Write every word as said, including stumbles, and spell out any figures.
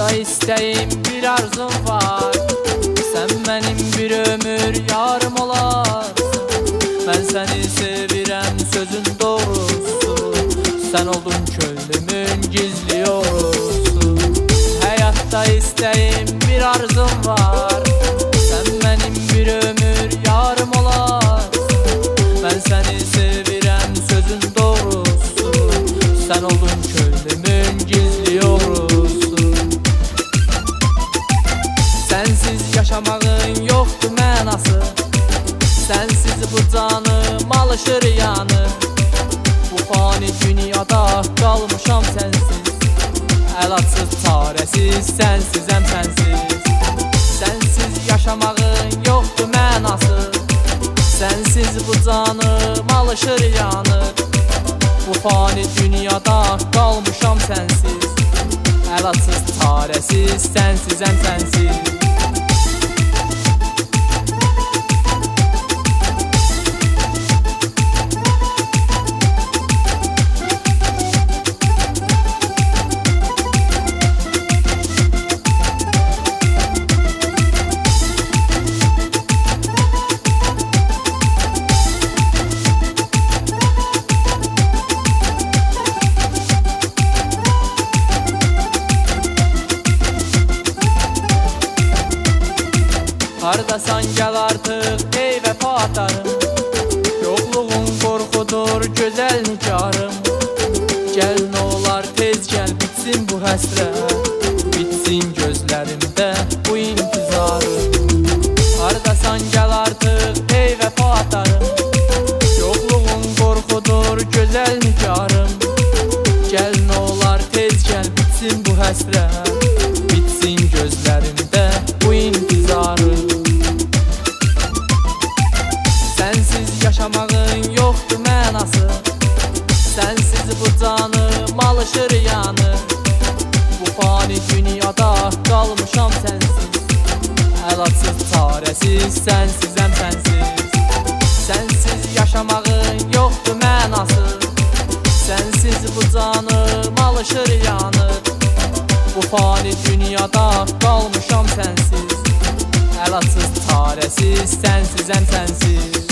Həyatda istəyim bir arzum var, sən mənim bir ömür yarım olarsan. Mən səni sevirəm sözün doğrusu, sən oldun könlümün gizli yolusu. Həyatda istəyim bir arzum var, sən mənim bir ömür yarım olarsan. Mən səni sevirəm sözün doğrusu, sən oldun könlümün gizli yolusu. Sənsiz yaşamağın yoxdur mənası, sənsiz bu canım alışır yanı. Bu fani dünyada qalmışam sənsiz, əlacsız çarəsiz sənsizəm sənsiz. Sənsiz yaşamağın yoxdur mənası, sənsiz bu canım alışır yanı. Bu fani dünyada qalmışam sənsiz, əlacsız çarəsiz sənsizəm sənsiz. Hardasan gəl artıq ey vəfadarım, yoxluğun qorxudur gözəl nigarım. Gəl nə olar tez gəl bitsin bu həsrət, bitsin gözlərimdə bu intizarım. Hardasan gəl artıq ey vəfadarım, yoxluğun qorxudur gözəl nigarım. Gəl nə olar tez gəl bitsin bu həsrət, bitsin gözlərimdə bu intizarım. Sənsiz yaşamağın yoxdur mənası, sənsiz bu canım alışır yanı. Bu fani dünyada qalmışam sənsiz, əlacsız çarəsiz sənsizəm sənsiz. Sənsiz yaşamağın yoxdur mənası, sənsiz bu canım alışır yanı. Bu fani dünyada qalmışam sənsiz, əlacsız çarəsiz sənsizəm sənsiz.